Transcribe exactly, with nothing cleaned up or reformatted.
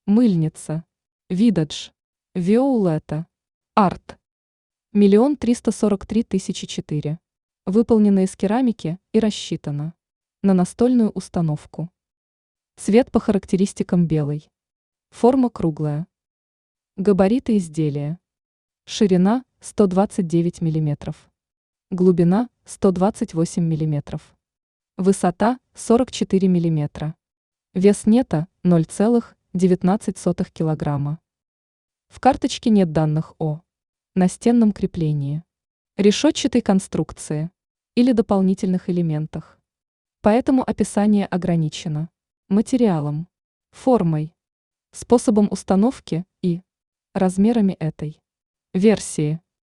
Мыльница. Видадж. Виолетта. Арт. Миллион триста сорок три тысячи четыре. Выполнена из керамики и рассчитана на настольную установку. Цвет по характеристикам белый. Форма круглая. Габариты изделия. Ширина сто двадцать девять миллиметров. Глубина сто двадцать восемь миллиметров. Высота сорок четыре миллиметра. Вес нета ноль целых девятнадцать сотых килограмма. В карточке нет данных о настенном креплении, решетчатой конструкции или дополнительных элементах. Поэтому описание ограничено материалом, формой, способом установки и размерами этой версии.